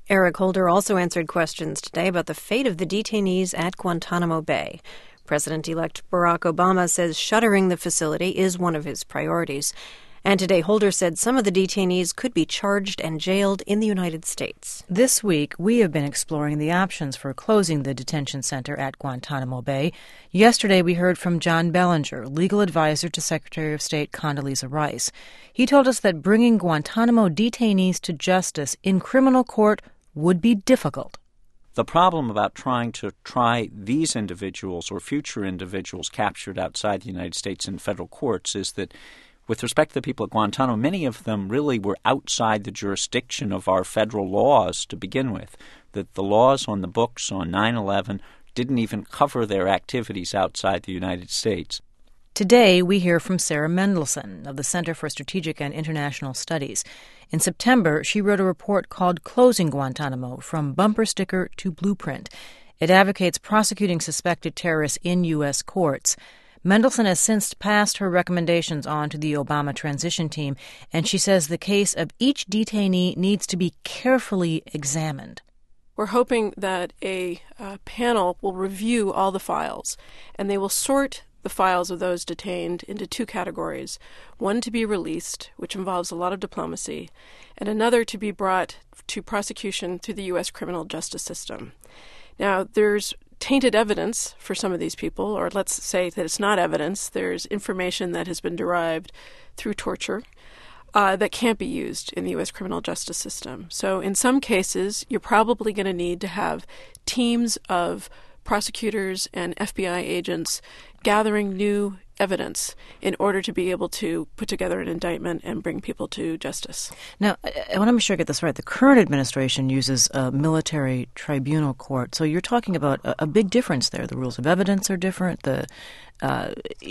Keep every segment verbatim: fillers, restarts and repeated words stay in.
Eric Holder also answered questions today about the fate of the detainees at Guantanamo Bay. President-elect Barack Obama says shuttering the facility is one of his priorities. And today, Holder said some of the detainees could be charged and jailed in the United States. This week, we have been exploring the options for closing the detention center at Guantanamo Bay. Yesterday, we heard from John Bellinger, legal advisor to Secretary of State Condoleezza Rice. He told us that bringing Guantanamo detainees to justice in criminal court would be difficult. The problem about trying to try these individuals or future individuals captured outside the United States in federal courts is that with respect to the people at Guantanamo, many of them really were outside the jurisdiction of our federal laws to begin with, that the laws on the books on nine eleven didn't even cover their activities outside the United States. Today, we hear from Sarah Mendelson of the Center for Strategic and International Studies. In September, she wrote a report called Closing Guantanamo, From Bumper Sticker to Blueprint. It advocates prosecuting suspected terrorists in U S courts. Mendelson has since passed her recommendations on to the Obama transition team, and she says the case of each detainee needs to be carefully examined. We're hoping that a uh, panel will review all the files, and they will sort the files of those detained into two categories. One to be released, which involves a lot of diplomacy, and another to be brought to prosecution through the U S criminal justice system. Now, there's tainted evidence for some of these people, or let's say that it's not evidence. There's information that has been derived through torture uh, that can't be used in the U S criminal justice system. So in some cases, you're probably going to need to have teams of prosecutors and F B I agents gathering new evidence in order to be able to put together an indictment and bring people to justice. Now, I want to make sure I get this right. The current administration uses a military tribunal court. So you're talking about a, a big difference there. The rules of evidence are different. The uh,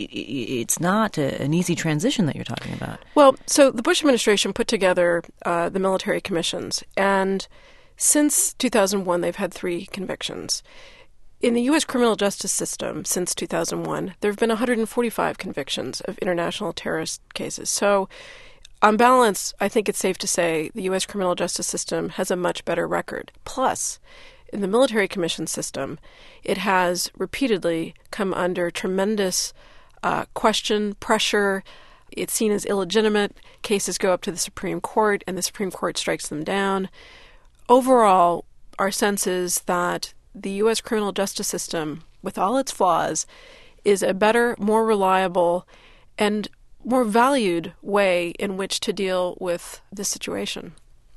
it's not a, an easy transition that you're talking about. Well, so the Bush administration put together uh, the military commissions, and since two thousand one, they've had three convictions. In the U S criminal justice system since two thousand one, there have been one hundred forty-five convictions of international terrorist cases. So, on balance, I think it's safe to say the U S criminal justice system has a much better record. Plus, in the military commission system, it has repeatedly come under tremendous uh, question, pressure. It's seen as illegitimate. Cases go up to the Supreme Court, and the Supreme Court strikes them down. Overall, our sense is that the U S criminal justice system, with all its flaws, is a better, more reliable, and more valued way in which to deal with this situation.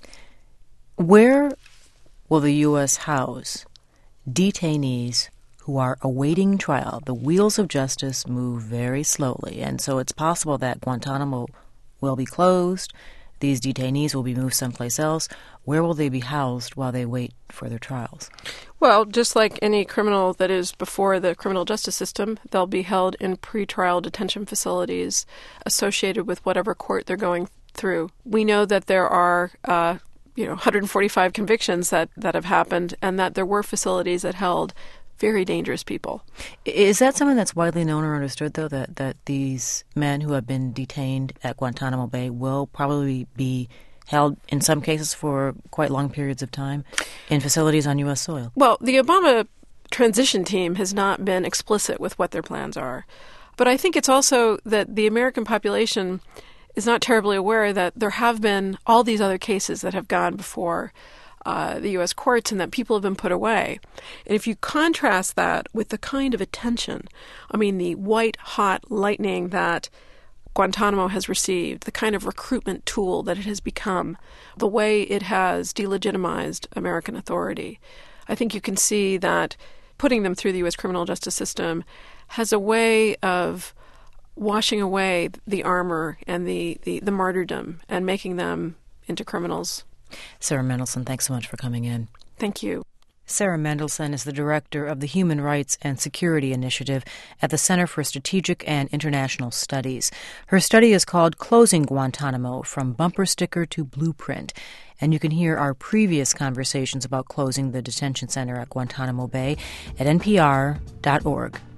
Where will the U S house detainees who are awaiting trial? The wheels of justice move very slowly, and so it's possible that Guantanamo will be closed. These detainees will be moved someplace else. Where will they be housed while they wait for their trials? Well, just like any criminal that is before the criminal justice system, they'll be held in pretrial detention facilities associated with whatever court they're going through. We know that there are uh, you know, one hundred forty-five convictions that, that have happened, and that there were facilities that held very dangerous people. Is that something that's widely known or understood, though, that, that these men who have been detained at Guantanamo Bay will probably be held, in some cases, for quite long periods of time in facilities on U S soil? Well, the Obama transition team has not been explicit with what their plans are. But I think it's also that the American population is not terribly aware that there have been all these other cases that have gone before Uh, the U S courts, and that people have been put away. And if you contrast that with the kind of attention, I mean, the white-hot lightning that Guantanamo has received, the kind of recruitment tool that it has become, the way it has delegitimized American authority, I think you can see that putting them through the U S criminal justice system has a way of washing away the armor and the, the, the martyrdom and making them into criminals. Sarah Mendelson, thanks so much for coming in. Thank you. Sarah Mendelson is the director of the Human Rights and Security Initiative at the Center for Strategic and International Studies. Her study is called Closing Guantanamo, From Bumper Sticker to Blueprint. And you can hear our previous conversations about closing the detention center at Guantanamo Bay at N P R dot org.